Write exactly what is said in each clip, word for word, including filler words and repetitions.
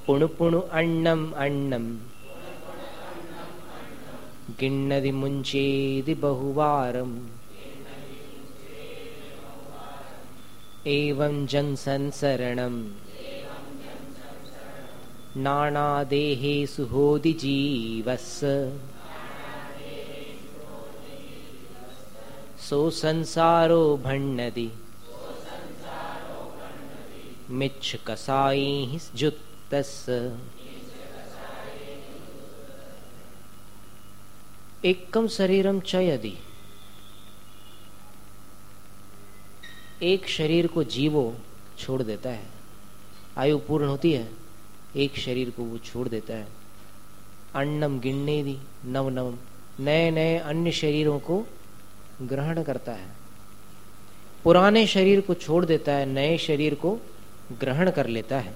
पुणु पुणु अन्नम अन्नम गिण्णदि मुंचेदि बहुवारम एवं जन संसरणम नानादेहेषु होदि जीवस्य सो संसारो भण्णदि मिच्छ कसाईः जुक्तस्य। एकम शरीरम च यदि, एक शरीर को जीवो छोड़ देता है, आयु पूर्ण होती है एक शरीर को वो छोड़ देता है। अन्नम गिण्णेदि नव नवम, नए नए अन्य शरीरों को ग्रहण करता है। पुराने शरीर को छोड़ देता है, नए शरीर को ग्रहण कर लेता है।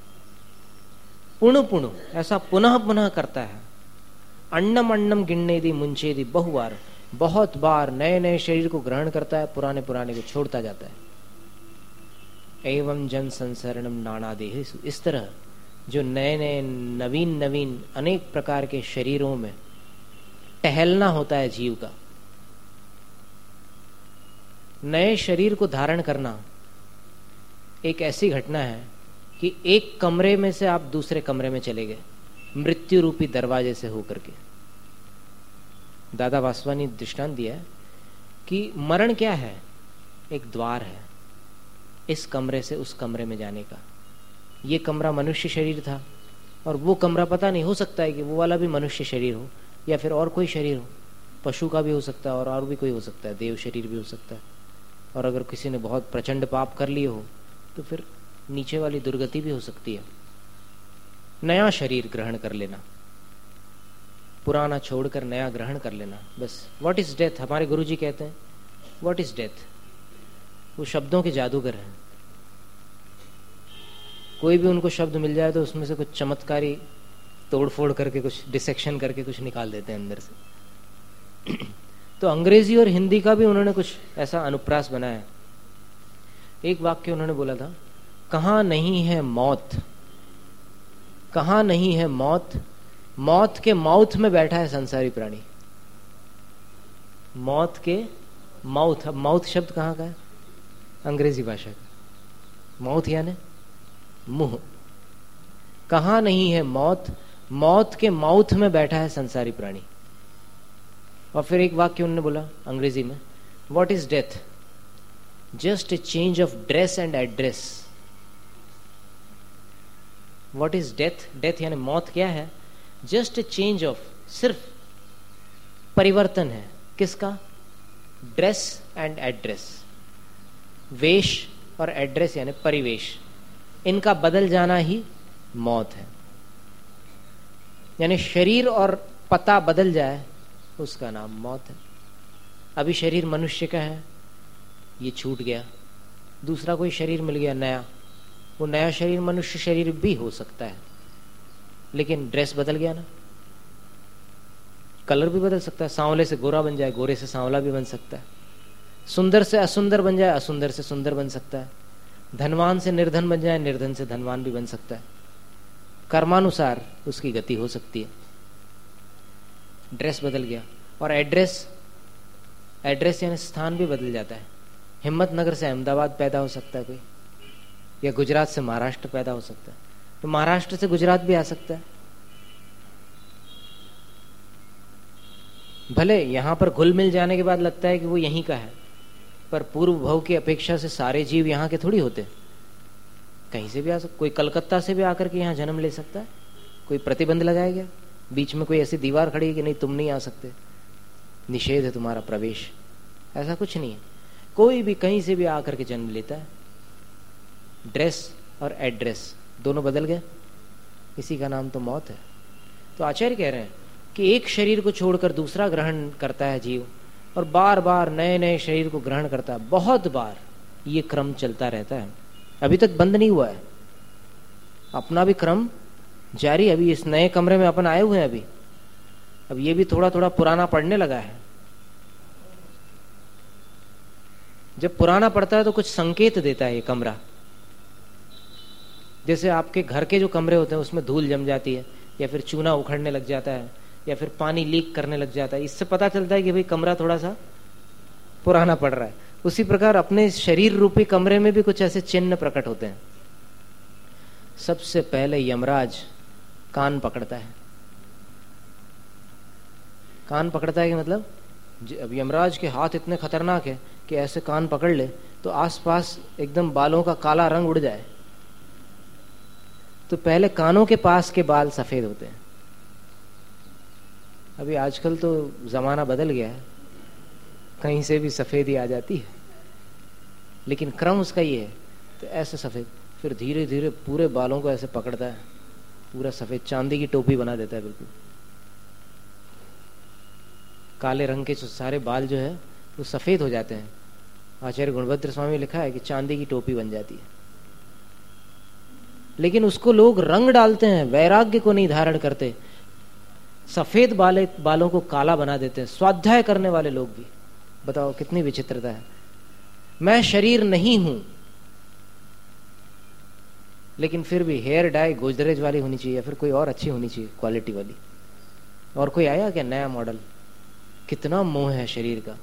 पुणु पुणु, ऐसा पुनः पुनः करता है। अन्नम अन्नम गिण्णेदि मुंचेदि बहुबार, बहुत बार नए नए शरीर को ग्रहण करता है, पुराने पुराने को छोड़ता जाता है। एवं जन संसरणम नानादेहेषु, इस तरह जो नए नए नवीन नवीन अनेक प्रकार के शरीरों में टहलना होता है जीव का। नए शरीर को धारण करना एक ऐसी घटना है कि एक कमरे में से आप दूसरे कमरे में चले गए, मृत्यु रूपी दरवाजे से होकर के। दादा वासवानी दृष्टांत दिया है कि मरण क्या है, एक द्वार है इस कमरे से उस कमरे में जाने का। ये कमरा मनुष्य शरीर था और वो कमरा पता नहीं, हो सकता है कि वो वाला भी मनुष्य शरीर हो या फिर और कोई शरीर हो, पशु का भी हो सकता है और और भी कोई हो सकता है, देव शरीर भी हो सकता है। और अगर किसी ने बहुत प्रचंड पाप कर लिए हो तो फिर नीचे वाली दुर्गति भी हो सकती है। नया शरीर ग्रहण कर लेना, पुराना छोड़कर नया ग्रहण कर लेना, बस। व्हाट इज डेथ, हमारे गुरुजी कहते हैं व्हाट इज डेथ। वो शब्दों के जादूगर हैं। कोई भी उनको शब्द मिल जाए तो उसमें से कुछ चमत्कारी तोड़फोड़ करके, कुछ डिसेक्शन करके कुछ निकाल देते हैं अंदर से। तो अंग्रेजी और हिंदी का भी उन्होंने कुछ ऐसा अनुप्रास बनाया। एक वाक्य उन्होंने बोला था, कहाँ नहीं है मौत, कहाँ नहीं है मौत, मौत के माउथ में बैठा है संसारी प्राणी। मौत के माउथ, अब माउथ शब्द कहाँ का है, अंग्रेजी भाषा का। माउथ यानी मुंह। कहाँ नहीं है मौत, मौत के माउथ में बैठा है संसारी प्राणी। और फिर एक वाक्य उन्होंने बोला अंग्रेजी में, what is death, just a change of dress and address. What is death, death यानी मौत क्या है, जस्ट ए चेंज ऑफ, सिर्फ परिवर्तन है किसका, ड्रेस एंड एड्रेस। वेश और एड्रेस यानी परिवेश, इनका बदल जाना ही मौत है। यानी शरीर और पता बदल जाए उसका नाम मौत है। अभी शरीर मनुष्य का है, ये छूट गया, दूसरा कोई शरीर मिल गया नया। वो नया शरीर मनुष्य शरीर भी हो सकता है, लेकिन ड्रेस बदल गया ना, कलर भी बदल सकता है। सांवले से गोरा बन जाए, गोरे से सांवला भी बन सकता है। सुंदर से असुंदर बन जाए, असुंदर से सुंदर बन सकता है। धनवान से निर्धन बन जाए, निर्धन से धनवान भी बन सकता है। कर्मानुसार उसकी गति हो सकती है। ड्रेस बदल गया। और एड्रेस, एड्रेस यानी स्थान भी बदल जाता है। हिम्मतनगर से अहमदाबाद पैदा हो सकता है कोई, या गुजरात से महाराष्ट्र पैदा हो सकता है, तो महाराष्ट्र से गुजरात भी आ सकता है। भले यहां पर घुल मिल जाने के बाद लगता है कि वो यहीं का है, पर पूर्व भव की अपेक्षा से सारे जीव यहाँ के थोड़ी होते, कहीं से भी आ सकते। कोई कलकत्ता से भी आकर के यहाँ जन्म ले सकता है। कोई प्रतिबंध लगाया गया, बीच में कोई ऐसी दीवार खड़ी है कि नहीं तुम नहीं आ सकते, निषेध है तुम्हारा प्रवेश, ऐसा कुछ नहीं है। कोई भी कहीं से भी आकर के जन्म लेता है। ड्रेस और एड्रेस दोनों बदल गए, इसी का नाम तो मौत है। तो आचार्य कह रहे हैं कि एक शरीर को छोड़कर दूसरा ग्रहण करता है जीव, और बार बार नए नए शरीर को ग्रहण करता है, बहुत बार ये क्रम चलता रहता है। अभी तक बंद नहीं हुआ है, अपना भी क्रम जारी। अभी इस नए कमरे में अपन आए हुए हैं, अभी अब ये भी थोड़ा थोड़ा पुराना पड़ने लगा है। जब पुराना पड़ता है तो कुछ संकेत देता है ये कमरा, जैसे आपके घर के जो कमरे होते हैं उसमें धूल जम जाती है, या फिर चूना उखड़ने लग जाता है, या फिर पानी लीक करने लग जाता है, इससे पता चलता है कि भाई कमरा थोड़ा सा पुराना पड़ रहा है। उसी प्रकार अपने शरीर रूपी कमरे में भी कुछ ऐसे चिन्ह प्रकट होते हैं। सबसे पहले यमराज कान पकड़ता है। कान पकड़ता है कि मतलब अब यमराज के हाथ इतने खतरनाक है कि ऐसे कान पकड़ ले तो आसपास एकदम बालों का काला रंग उड़ जाए। तो पहले कानों के पास के बाल सफेद होते हैं। अभी आजकल तो जमाना बदल गया है, कहीं से भी सफेदी आ जाती है, लेकिन क्रम उसका ये है। तो ऐसे सफेद, फिर धीरे धीरे पूरे बालों को ऐसे पकड़ता है, पूरा सफेद, चांदी की टोपी बना देता है बिल्कुल। काले रंग के जो सारे बाल जो है वो सफेद हो जाते हैं। आचार्य गुणभद्र स्वामी लिखा है कि चांदी की टोपी बन जाती है। लेकिन उसको लोग रंग डालते हैं, वैराग्य को नहीं धारण करते, सफेद बाले बालों को काला बना देते हैं। स्वाध्याय करने वाले लोग भी, बताओ कितनी विचित्रता है। मैं शरीर नहीं हूं, लेकिन फिर भी हेयर डाई गोदरेज वाली होनी चाहिए, या फिर कोई और अच्छी होनी चाहिए क्वालिटी वाली। और कोई आया क्या नया मॉडल? कितना मोह है शरीर का।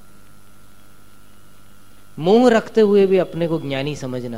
मोह रखते हुए भी अपने को ज्ञानी समझना,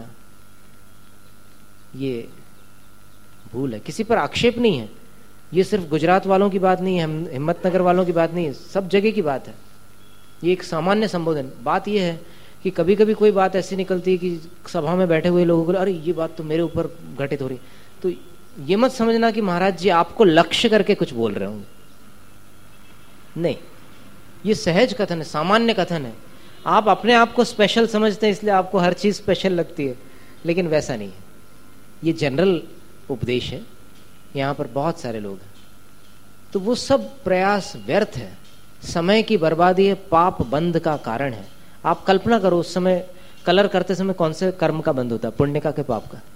ये भूल है। किसी पर आक्षेप नहीं है, ये सिर्फ गुजरात वालों की बात नहीं है, हिम्मतनगर वालों की बात नहीं है, सब जगह की बात है। ये एक सामान्य संबोधन। बात ये है कि कभी कभी कोई बात ऐसी निकलती है कि सभा में बैठे हुए लोगों को अरे ये बात तो मेरे ऊपर घटित हो रही, तो ये मत समझना कि महाराज जी आपको लक्ष्य करके कुछ बोल रहे होंगे। नहीं, ये सहज कथन है, सामान्य कथन है। आप अपने आप को स्पेशल समझते हैं इसलिए आपको हर चीज स्पेशल लगती है, लेकिन वैसा नहीं है। ये जनरल उपदेश है। यहां पर बहुत सारे लोग हैं, तो वो सब प्रयास व्यर्थ है, समय की बर्बादी है, पाप बंध का कारण है। आप कल्पना करो उस समय कलर करते समय कौन से कर्म का बंध होता है, पुण्य का के पाप का?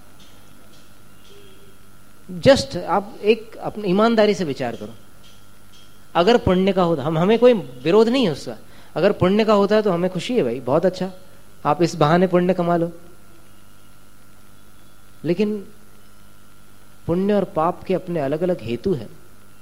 जस्ट आप एक अपनी ईमानदारी से विचार करो। अगर पुण्य का होता, हम हमें कोई विरोध नहीं है उसका, अगर पुण्य का होता है तो हमें खुशी है, भाई बहुत अच्छा, आप इस बहाने पुण्य कमा लो। लेकिन पुण्य और पाप के अपने अलग अलग हेतु हैं।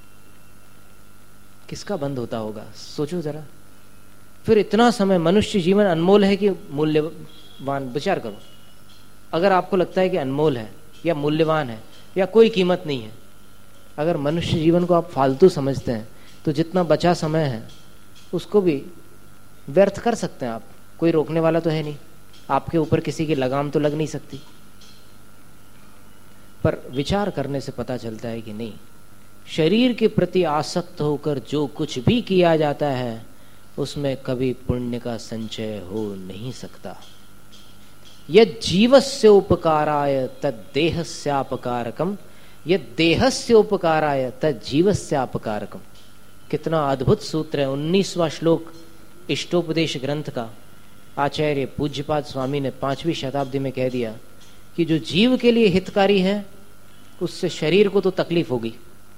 किसका बंध होता होगा, सोचो जरा। फिर इतना समय, मनुष्य जीवन अनमोल है कि मूल्यवान, विचार करो। अगर आपको लगता है कि अनमोल है या मूल्यवान है या कोई कीमत नहीं है, अगर मनुष्य जीवन को आप फालतू समझते हैं, तो जितना बचा समय है उसको भी व्यर्थ कर सकते हैं आप। कोई रोकने वाला तो है नहीं, आपके ऊपर किसी की लगाम तो लग नहीं सकती। पर विचार करने से पता चलता है कि नहीं, शरीर के प्रति आसक्त होकर जो कुछ भी किया जाता है उसमें कभी पुण्य का संचय हो नहीं सकता। यद जीवस्य उपकाराय तद देहस्यापकारकम, यद देहस्य उपकाराय तद जीवस्यापकारकम। कितना अद्भुत सूत्र है। उन्नीसवां श्लोक इष्टोपदेश ग्रंथ का आचार्य पूज्यपाद स्वामी ने पांचवी शताब्दी में कह दिया कि जो जीव के लिए हितकारी है उससे शरीर को तो तकलीफ होगी,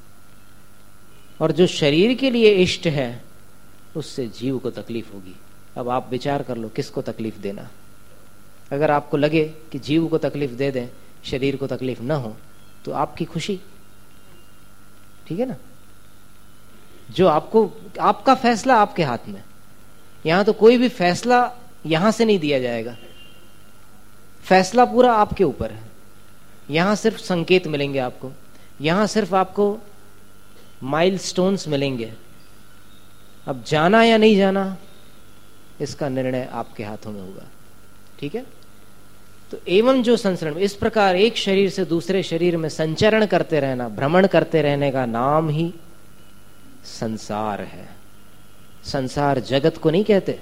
और जो शरीर के लिए इष्ट है उससे जीव को तकलीफ होगी। अब आप विचार कर लो किसको तकलीफ देना। अगर आपको लगे कि जीव को तकलीफ दे दें, शरीर को तकलीफ ना हो, तो आपकी खुशी, ठीक है ना। जो आपको, आपका फैसला आपके हाथ में। यहां तो कोई भी फैसला यहां से नहीं दिया जाएगा, फैसला पूरा आपके ऊपर है। यहां सिर्फ संकेत मिलेंगे आपको, यहां सिर्फ आपको माइलस्टोन्स मिलेंगे। अब जाना या नहीं जाना इसका निर्णय आपके हाथों में होगा, ठीक है। तो एवं जो संसरण, इस प्रकार एक शरीर से दूसरे शरीर में संचरण करते रहना, भ्रमण करते रहने का नाम ही संसार है। संसार जगत को नहीं कहते।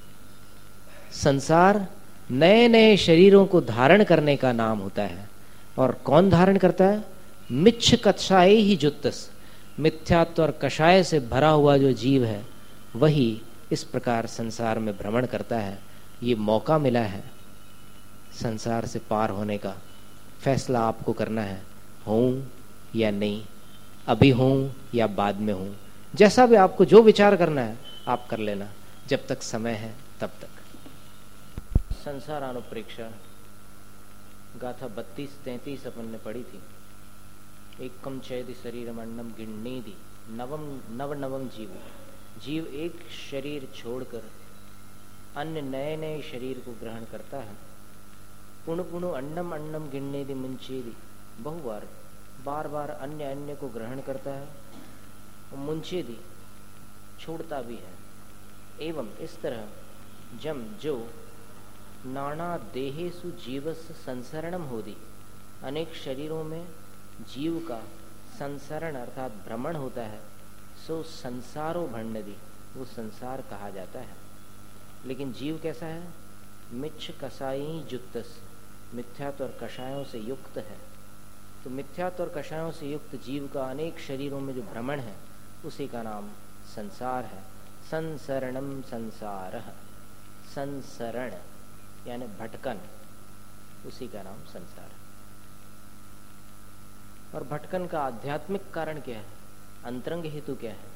संसार नए नए शरीरों को धारण करने का नाम होता है। और कौन धारण करता है? मिच्छ कषाय ही जुत्तस, मिथ्यात्व और कषाय से भरा हुआ जो जीव है वही इस प्रकार संसार में भ्रमण करता है। ये मौका मिला है संसार से पार होने का। फैसला आपको करना है, हूं या नहीं, अभी हूं या बाद में हूं। जैसा भी आपको जो विचार करना है आप कर लेना, जब तक समय है तब तक। संसार अनुप्रेक्षा गाथा बत्तीस तैंतीस अपन ने पढ़ी थी। एकम चैदि शरीरम अन्नम गिण्णेदि नवम नव नवम जीव। जीव एक शरीर छोड़कर अन्य नए नए शरीर को ग्रहण करता है। पुण्य पुण्य अन्नम अन्नम गिण्णेदि मुंचेदि, बहुबार बार बार अन्य अन्य को ग्रहण करता है और मुंचेदि छोड़ता भी है। एवं इस तरह जम जो नाना देहेसु जीवस्य संसरणम होदी, अनेक शरीरों में जीव का संसरण अर्थात भ्रमण होता है। सो संसारो भंडदी, वो संसार कहा जाता है। लेकिन जीव कैसा है? मिच्छ कसाई जुक्तस, मिथ्यात्व और कषायों से युक्त है। तो मिथ्यात्व और कषायों से युक्त जीव का अनेक शरीरों में जो भ्रमण है उसी का नाम संसार है। संसरणम संसारः, संसरण यानी भटकन, उसी का नाम संसार है। और भटकन का आध्यात्मिक कारण क्या है? अंतरंग हेतु क्या है?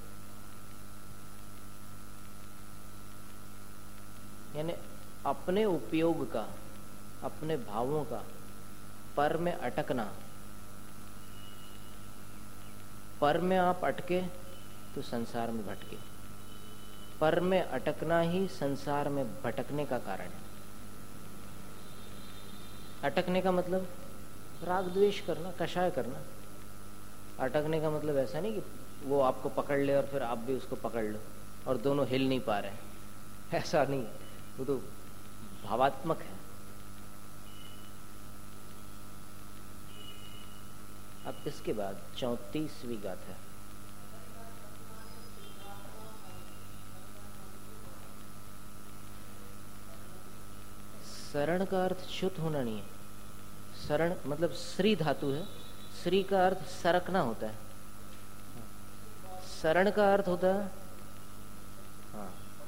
यानी अपने उपयोग का, अपने भावों का पर में अटकना। पर में आप अटके तो संसार में भटके। पर में अटकना ही संसार में भटकने का कारण है। अटकने का मतलब राग द्वेष करना, कषाय करना। अटकने का मतलब ऐसा नहीं कि वो आपको पकड़ ले और फिर आप भी उसको पकड़ लो और दोनों हिल नहीं पा रहे हैं, ऐसा नहीं। वो तो भावात्मक है। अब इसके बाद चौंतीसवीं गाथा। शरण का अर्थ च्युत होना नहीं है। शरण मतलब श्री धातु है। श्री का अर्थ सरकना होता है। शरण का अर्थ होता है हाँ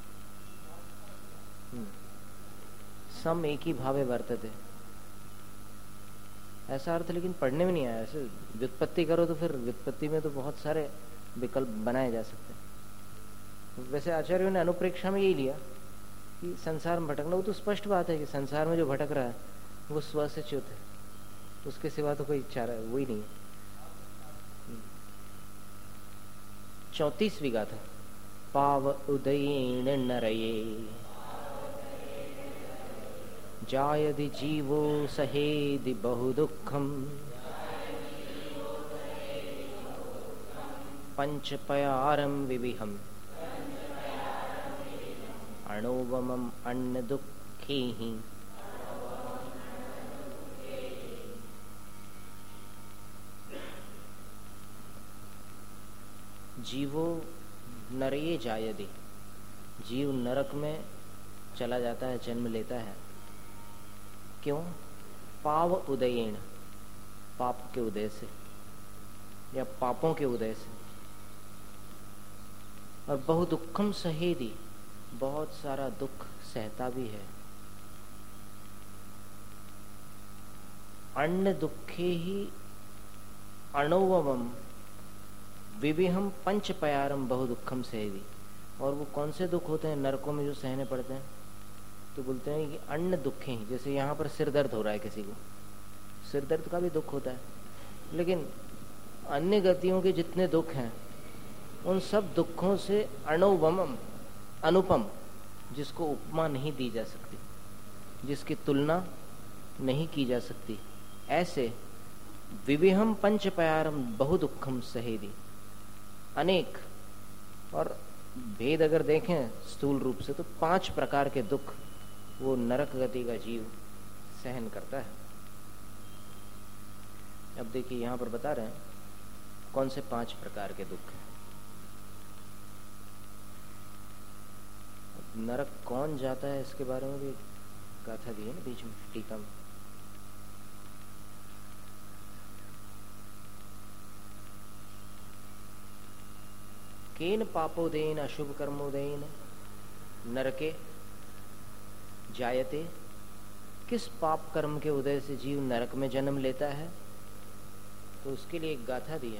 सम एक ही भावे वर्तते, ऐसा अर्थ लेकिन पढ़ने में नहीं आया। ऐसे व्युत्पत्ति करो तो फिर व्युत्पत्ति में तो बहुत सारे विकल्प बनाए जा सकते हैं। वैसे आचार्यों ने अनुप्रेक्षा में यही लिया कि संसार में भटकना, वो तो स्पष्ट बात है कि संसार में जो भटक रहा है वो स्व से च्युत है, उसके सिवा तो कोई चारा वो ही नहीं है। चौंतीसवीं गाथा। पाव उदयेन नरये जायदि जीवो सहेदि बहु दुःखम पंचपयारम विविहम अणोवमम अन्न दुःखे ही। जीवो नरये जायदि, जीव नरक में चला जाता है, जन्म लेता है। क्यों? पाव उदयेन, पाप के उदय से या पापों के उदय से। और बहु दुखम सहेदी, बहुत सारा दुख सहता भी है। अन्न दुखे ही अणुवम विविहम पंच पयारम बहु दुखम सहेदी। और वो कौन से दुख होते हैं नरकों में जो सहने पड़ते हैं? तो बोलते हैं कि अन्न दुखे ही। जैसे यहाँ पर सिर दर्द हो रहा है किसी को, सिर दर्द का भी दुख होता है। लेकिन अन्य गतियों के जितने दुख हैं उन सब दुखों से अणुवम, अनुपम, जिसको उपमा नहीं दी जा सकती, जिसकी तुलना नहीं की जा सकती, ऐसे विविहम पंच पयारम बहु दुखम सहेदी। अनेक, और भेद अगर देखें स्थूल रूप से तो पांच प्रकार के दुख वो नरक गति का जीव सहन करता है। अब देखिए यहां पर बता रहे हैं कौन से पांच प्रकार के दुख हैं। नरक कौन जाता है इसके बारे में भी गाथा दी है ना बीच में टीका में। केन पापोदेन अशुभ कर्मोदेन नरके जायते, किस पाप कर्म के उदय से जीव नरक में जन्म लेता है? तो उसके लिए एक गाथा दी है।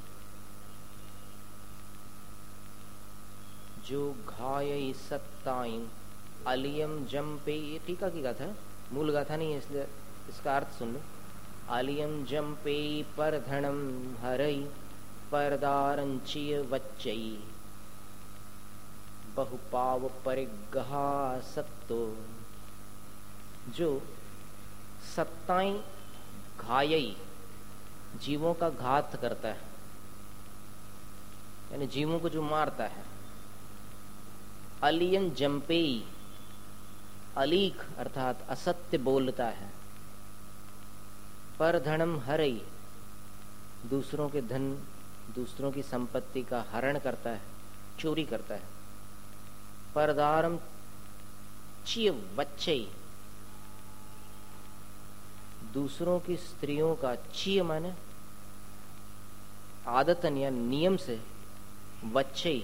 जो घाय सत्ताइन अलियम जम पे, ये टीका की गाथा है, मूल गाथा नहीं है, इसलिए इसका अर्थ सुन लो। आलियम जम्पे पर धनम हरई परदारंचिय वच्चई बहुपाव परिगहा सत्तो। जो सत्ताई घायई जीवों का घात करता है, यानी जीवों को जो मारता है। अलियन जम्पेई, अलीक अर्थात असत्य बोलता है। पर धनम हरई, दूसरों के धन दूसरों की संपत्ति का हरण करता है, चोरी करता है। परदारम चिय वच्चई, दूसरों की स्त्रियों का चिय माने आदतन या नियम से, वच्चई।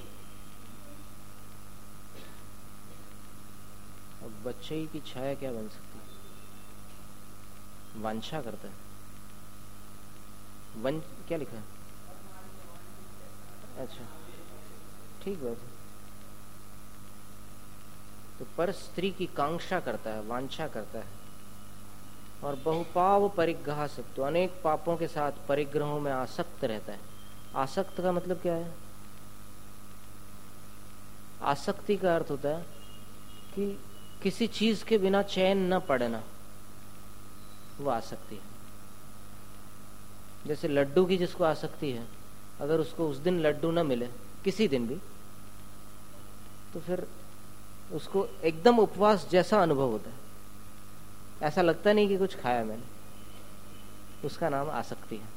अब वच्चई की छाया क्या बन सकती है? वांछा करता है। वन क्या लिखा है? अच्छा, ठीक बात है। तो पर स्त्री की कांक्षा करता है, वांछा करता है। और बहुपाव परिग्रह से, तो अनेक पापों के साथ परिग्रहों में आसक्त रहता है। आसक्त का मतलब क्या है? आसक्ति का अर्थ होता है कि किसी चीज के बिना चैन न पड़ना, वो आसक्ति है। जैसे लड्डू की जिसको आसक्ति है, अगर उसको उस दिन लड्डू न मिले, किसी दिन भी, तो फिर उसको एकदम उपवास जैसा अनुभव होता है, ऐसा लगता नहीं कि कुछ खाया मैंने। उसका नाम आसक्ति है।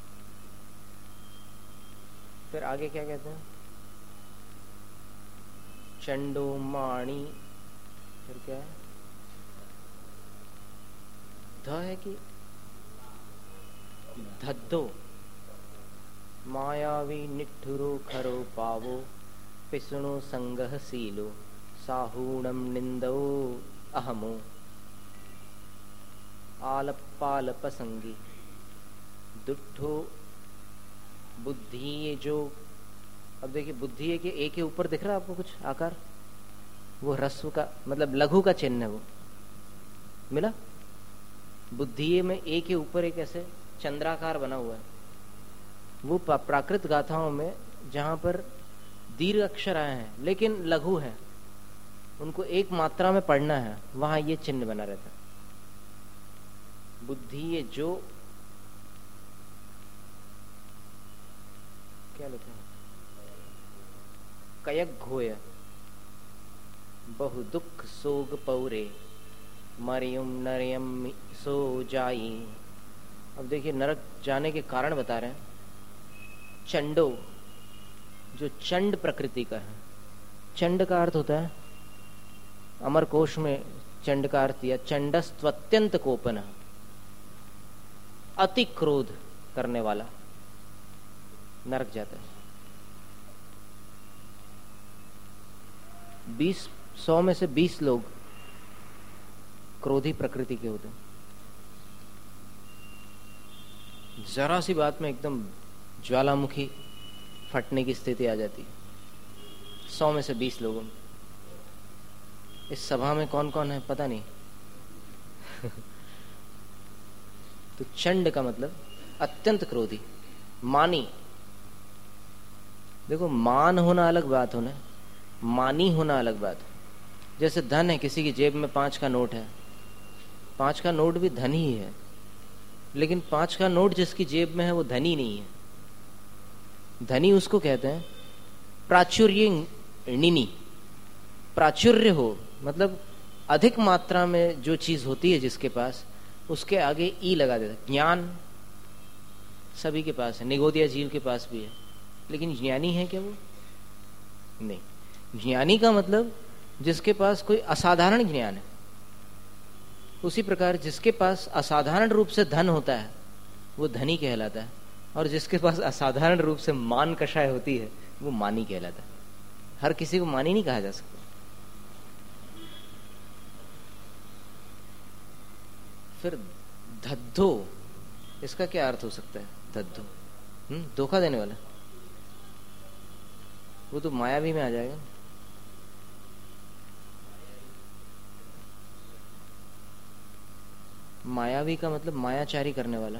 फिर आगे क्या कहते हैं? चंडो माणी, फिर क्या है? ध है कि धद्धो, मायावी निठुरो खरो पावो पिसुणो संगह सीलो साहूणम निंदो अहमो आलपालप संगी दुठो बुद्धि। ये जो, अब देखिए बुद्धि है कि ए के ऊपर दिख रहा है आपको कुछ आकार, वो ह्रस्व का मतलब लघु का चिन्ह है, वो मिला। बुद्धि में ए के ऊपर एक ऐसे चंद्राकार बना हुआ है। वो प्राकृत गाथाओं में जहां पर दीर्घ अक्षर आए हैं लेकिन लघु है, उनको एक मात्रा में पढ़ना है, वहां ये चिन्ह बना रहता है। बुद्धि ये जो, क्या लिखा है? कयक घोय बहु दुख सोग पौरे मरियम नरियम सो जाई। अब देखिए नरक जाने के कारण बता रहे हैं। चंडो, जो चंड प्रकृति का है। चंड का अर्थ होता है, अमर कोश में चंड का अर्थ दिया, चंडस्त्वत्यंत कोपन, अति क्रोध करने वाला नरक जाता है। बीस सौ में से बीस लोग क्रोधी प्रकृति के होते हैं। जरा सी बात में एकदम ज्वालामुखी फटने की स्थिति आ जाती है। सौ में से बीस लोगों में। इस सभा में कौन कौन है पता नहीं। तो चंड का मतलब अत्यंत क्रोधी, मानी। देखो मान होना अलग बात होना, मानी होना अलग बात। जैसे धन है, किसी की जेब में पांच का नोट है, पांच का नोट भी धन ही है, लेकिन पांच का नोट जिसकी जेब में है वो धनी नहीं है। धनी उसको कहते हैं प्राचुर्य ऋणी। प्राचुर्य हो मतलब अधिक मात्रा में जो चीज होती है जिसके पास, उसके आगे ई लगा देता है। ज्ञान सभी के पास है, निगोदिया जीव के पास भी है, लेकिन ज्ञानी है क्या वो? नहीं। ज्ञानी का मतलब जिसके पास कोई असाधारण ज्ञान है। उसी प्रकार जिसके पास असाधारण रूप से धन होता है वो धनी कहलाता है, और जिसके पास असाधारण रूप से मान कषाय होती है वो मानी कहलाता है। हर किसी को मानी नहीं कहा जा सकता। फिर धद्धो, इसका क्या अर्थ हो सकता है? धद्धो हम्म धोखा देने वाला, वो तो मायावी में आ जाएगा। मायावी का मतलब मायाचारी करने वाला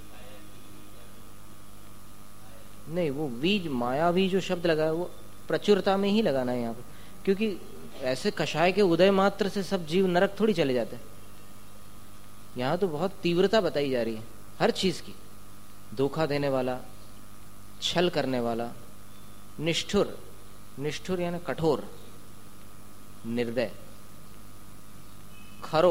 नहीं, वो वीज मायावी जो शब्द लगा है वो प्रचुरता में ही लगाना है यहाँ पे, क्योंकि ऐसे कषाय के उदय मात्र से सब जीव नरक थोड़ी चले जाते हैं। यहाँ तो बहुत तीव्रता बताई जा रही है हर चीज की। धोखा देने वाला, छल करने वाला, निष्ठुर, निष्ठुर यानी कठोर, निर्दय, खरो,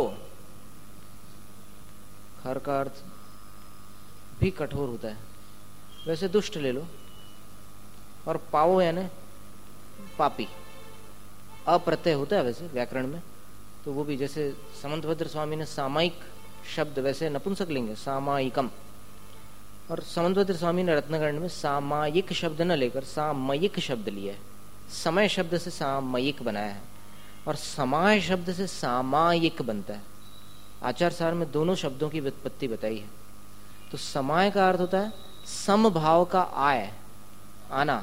खर का अर्थ भी कठोर होता है, वैसे दुष्ट ले लो, और पावो यानी पापी, अप्रत्यय होता है वैसे व्याकरण में, तो वो भी जैसे समंतभद्र स्वामी ने सामायिक शब्द, वैसे नपुंसक लिंग है सामायिकम, और समंतभद्र स्वामी ने रत्नगण में सामायिक शब्द न लेकर सामयिक शब्द लिया है। समय शब्द से सामयिक बनाया है और समाय शब्द से सामायिक बनता है। आचार सार में दोनों शब्दों की व्युत्पत्ति बताई है। तो समाय का अर्थ होता है समभाव का आय, आना।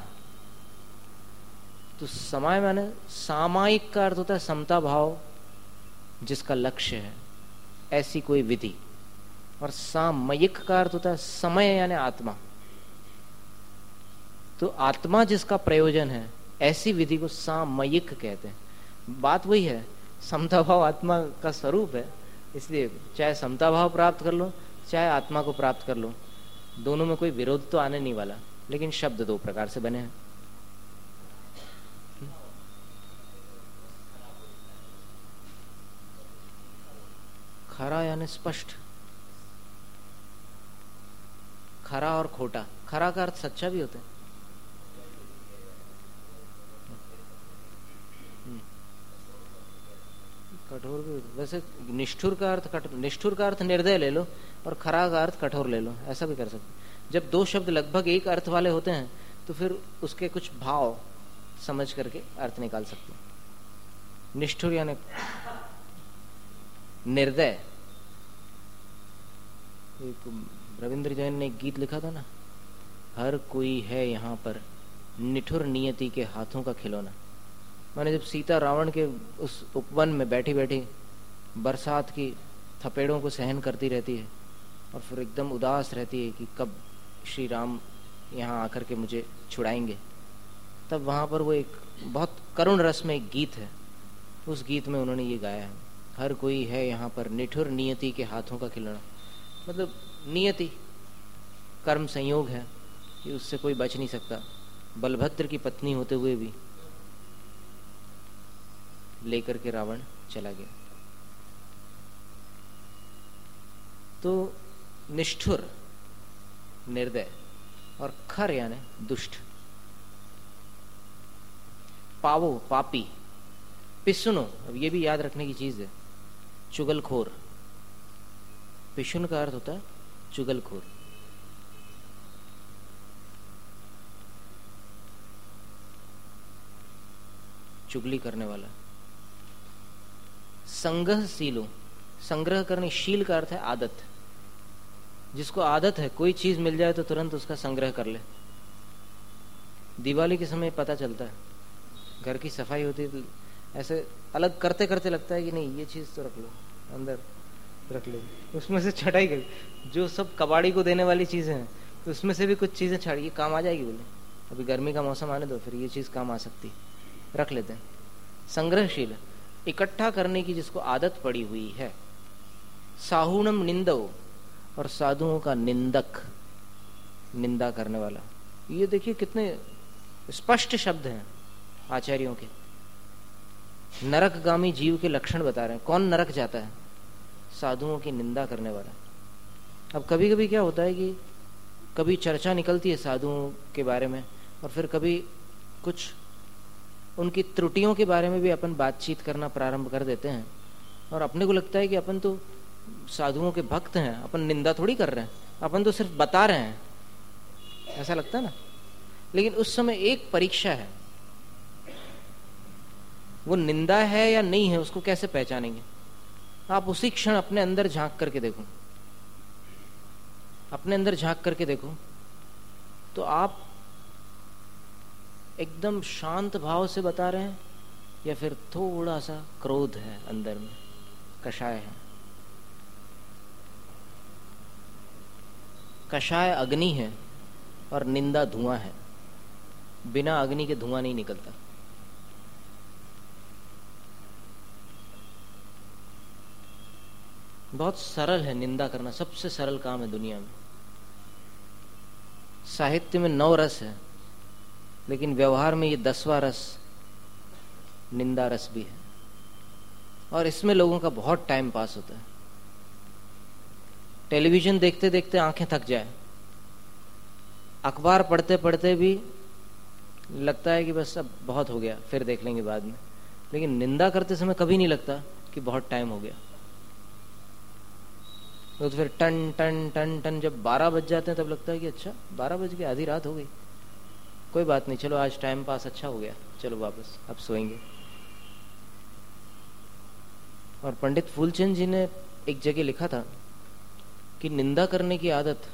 तो समाय माने सामायिक का अर्थ होता है समता भाव जिसका लक्ष्य है, ऐसी कोई विधि। और सामयिक का अर्थ होता है समय यानी आत्मा। तो आत्मा जिसका प्रयोजन है ऐसी विधि को सामयिक कहते हैं। बात वही है, समता भाव आत्मा का स्वरूप है, इसलिए चाहे समता भाव प्राप्त कर लो चाहे आत्मा को प्राप्त कर लो, दोनों में कोई विरोध तो आने नहीं वाला, लेकिन शब्द दो प्रकार से बने हैं। खरा यानी स्पष्ट, खरा और खोटा। खरा का अर्थ सच्चा भी होता है। कठोर भी, वैसे निष्ठुर का अर्थ कठोर, निष्ठुर का अर्थ निर्दय ले लो और खरा का अर्थ कठोर ले लो, ऐसा भी कर सकते। जब दो शब्द लगभग एक अर्थ वाले होते हैं तो फिर उसके कुछ भाव समझ करके अर्थ निकाल सकते हैं। निष्ठुर यानी निर्दय। एक रविंद्र जैन ने एक गीत लिखा था ना, हर कोई है यहाँ पर निठुर नियति के हाथों का खिलौना। माने जब सीता रावण के उस उपवन में बैठी बैठी बरसात की थपेड़ों को सहन करती रहती है और फिर एकदम उदास रहती है कि कब श्री राम यहाँ आकर के मुझे छुड़ाएंगे, तब वहाँ पर वो एक बहुत करुण रस में एक गीत है, उस गीत में उन्होंने ये गाया है, हर कोई है यहाँ पर निठुर नियति के हाथों का खिलौना। मतलब नियति कर्म संयोग है कि उससे कोई बच नहीं सकता। बलभद्र की पत्नी होते हुए भी लेकर के रावण चला गया। तो निष्ठुर निर्दय और खर यानी दुष्ट। पावो पापी, पिसुनो, अब ये भी याद रखने की चीज है, चुगलखोर। पिशुन का अर्थ होता है चुगलखोर। चुगली करने वाला। संग्रहशीलो, संग्रह करने, शील का अर्थ है आदत। जिसको आदत है कोई चीज मिल जाए तो तुरंत उसका संग्रह कर ले। दिवाली के समय पता चलता है, घर की सफाई होती है तो ऐसे अलग करते करते लगता है कि नहीं ये चीज तो रख लो, अंदर रख लो, उसमें से छटाई कर, जो सब कबाड़ी को देने वाली चीजें हैं तो उसमें से भी कुछ चीजें छाड़, ये काम आ जाएगी, बोले अभी गर्मी का मौसम आने दो, फिर ये चीज काम आ सकती, रख लेते हैं। संग्रहशील, इकट्ठा करने की जिसको आदत पड़ी हुई है। साहुणम निंदो, और साधुओं का निंदक, निंदा करने वाला। ये देखिए कितने स्पष्ट शब्द हैं आचार्यों के। नरकगामी जीव के लक्षण बता रहे हैं। कौन नरक जाता है? साधुओं की निंदा करने वाला। अब कभी कभी क्या होता है कि कभी चर्चा निकलती है साधुओं के बारे में, और फिर कभी कुछ उनकी त्रुटियों के बारे में भी अपन बातचीत करना प्रारंभ कर देते हैं, और अपने को लगता है कि अपन तो साधुओं के भक्त हैं, अपन निंदा थोड़ी कर रहे हैं, अपन तो सिर्फ बता रहे हैं, ऐसा लगता है ना। लेकिन उस समय एक परीक्षा है, वो निंदा है या नहीं है उसको कैसे पहचानेंगे? आप उसी क्षण अपने अंदर झांक करके देखो, अपने अंदर झांक करके देखो तो आप एकदम शांत भाव से बता रहे हैं या फिर थोड़ा सा क्रोध है अंदर में, कषाय है। कषाय अग्नि है और निंदा धुआं है। बिना अग्नि के धुआं नहीं निकलता। बहुत सरल है निंदा करना, सबसे सरल काम है दुनिया में। साहित्य में नौ रस है, लेकिन व्यवहार में ये दसवां रस निंदा रस भी है, और इसमें लोगों का बहुत टाइम पास होता है। टेलीविजन देखते देखते आंखें थक जाए, अखबार पढ़ते पढ़ते भी लगता है कि बस अब बहुत हो गया, फिर देख लेंगे बाद में, लेकिन निंदा करते समय कभी नहीं लगता कि बहुत टाइम हो गया। तो फिर टन टन टन टन जब बारह बज जाते हैं तब लगता है कि अच्छा बारह बज गए, आधी रात हो गई, कोई बात नहीं, चलो आज टाइम पास अच्छा हो गया, चलो वापस अब सोएंगे। और पंडित फूलचंद जी ने एक जगह लिखा था कि निंदा करने की आदत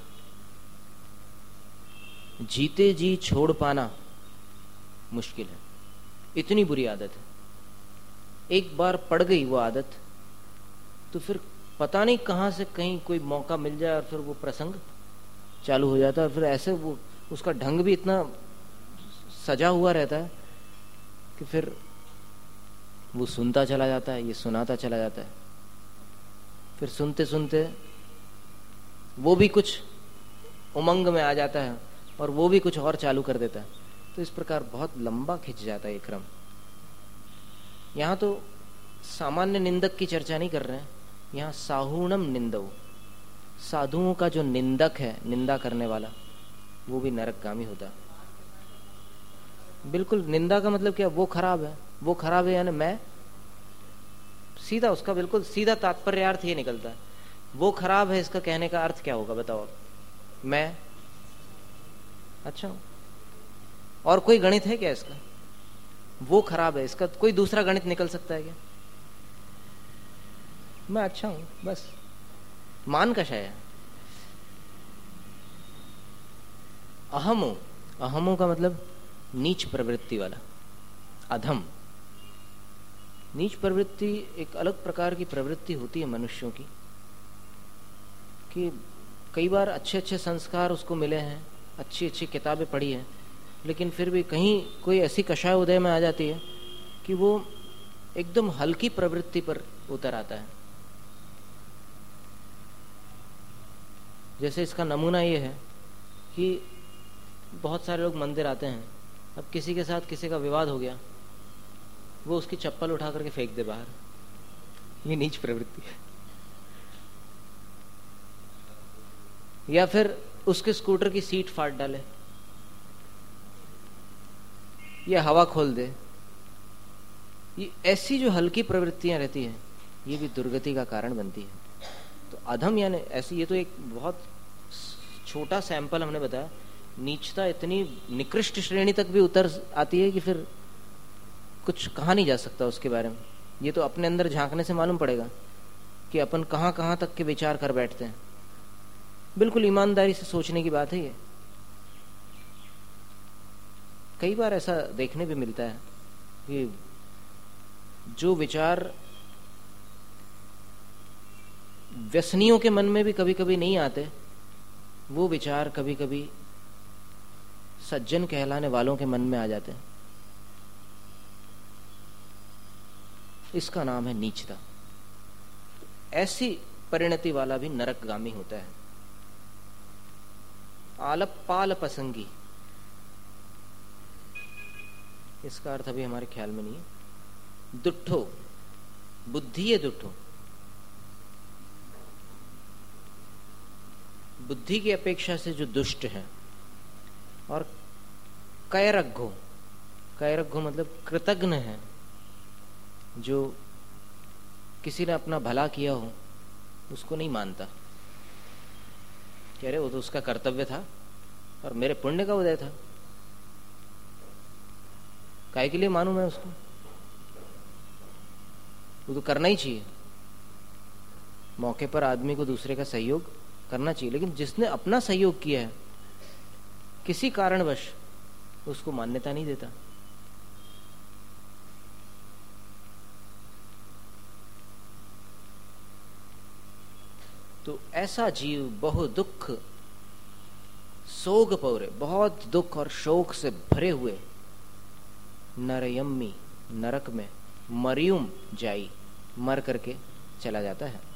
जीते जी छोड़ पाना मुश्किल है, इतनी बुरी आदत है। एक बार पड़ गई वो आदत तो फिर पता नहीं कहां से कहीं कोई मौका मिल जाए और फिर वो प्रसंग चालू हो जाता है, और फिर ऐसे वो उसका ढंग भी इतना सजा हुआ रहता है कि फिर वो सुनता चला जाता है, ये सुनाता चला जाता है, फिर सुनते सुनते वो भी कुछ उमंग में आ जाता है और वो भी कुछ और चालू कर देता है। तो इस प्रकार बहुत लंबा खिंच जाता है ये क्रम। यहां तो सामान्य निंदक की चर्चा नहीं कर रहे हैं, यहाँ साहूणम निंदो, साधुओं का जो निंदक है, निंदा करने वाला, वो भी नरकगामी होता है। बिल्कुल, निंदा का मतलब क्या? वो खराब है, वो खराब है यानी मैं, सीधा उसका बिल्कुल सीधा तात्पर्यार्थ ये निकलता है। वो खराब है, इसका कहने का अर्थ क्या होगा बताओ? मैं अच्छा हूं। और कोई गणित है क्या इसका? वो खराब है, इसका कोई दूसरा गणित निकल सकता है क्या? मैं अच्छा हूं, बस मान का शाया। अहमो, अहमो का मतलब नीच प्रवृत्ति वाला, अधम। नीच प्रवृत्ति एक अलग प्रकार की प्रवृत्ति होती है मनुष्यों की, कि कई बार अच्छे अच्छे संस्कार उसको मिले हैं, अच्छी अच्छी किताबें पढ़ी हैं, लेकिन फिर भी कहीं कोई ऐसी कषाय उदय में आ जाती है कि वो एकदम हल्की प्रवृत्ति पर उतर आता है। जैसे इसका नमूना ये है कि बहुत सारे लोग मंदिर आते हैं, अब किसी के साथ किसी का विवाद हो गया, वो उसकी चप्पल उठा करके फेंक दे बाहर, ये नीच प्रवृत्ति है। या फिर उसके स्कूटर की सीट फाड़ डाले, या हवा खोल दे। ये ऐसी जो हल्की प्रवृत्तियां रहती हैं, ये भी दुर्गति का कारण बनती है। तो अधम यानी ऐसी, ये तो एक बहुत छोटा सैंपल हमने बताया। नीचता इतनी निकृष्ट श्रेणी तक भी उतर आती है कि फिर कुछ कहा नहीं जा सकता उसके बारे में। ये तो अपने अंदर झांकने से मालूम पड़ेगा कि अपन कहां कहां तक के विचार कर बैठते हैं। बिल्कुल ईमानदारी से सोचने की बात है ये। कई बार ऐसा देखने भी मिलता है कि जो विचार व्यसनियों के मन में भी कभी कभी नहीं आते, वो विचार कभी कभी सज्जन कहलाने वालों के मन में आ जाते हैं। इसका नाम है नीचता। ऐसी परिणति वाला भी नरकगामी होता है। आलप पाल पसंगी, इसका अर्थ अभी हमारे ख्याल में नहीं है। दुट्ठो, बुद्धि है दुट्ठो, बुद्धि की अपेक्षा से जो दुष्ट है। और कैरघ्घो, कैरघ्घो मतलब कृतज्ञ है, जो किसी ने अपना भला किया हो उसको नहीं मानता, कह रहे वो तो उसका कर्तव्य था और मेरे पुण्य का उदय था, काहे के लिए मानूं मैं उसको, वो तो करना ही चाहिए। मौके पर आदमी को दूसरे का सहयोग करना चाहिए, लेकिन जिसने अपना सहयोग किया है किसी कारणवश उसको मान्यता नहीं देता। तो ऐसा जीव बहु दुख सोग पौरे, बहुत दुख और शोक से भरे हुए, नरयम्मी, नरक में, मरियुम जाई, मर करके चला जाता है।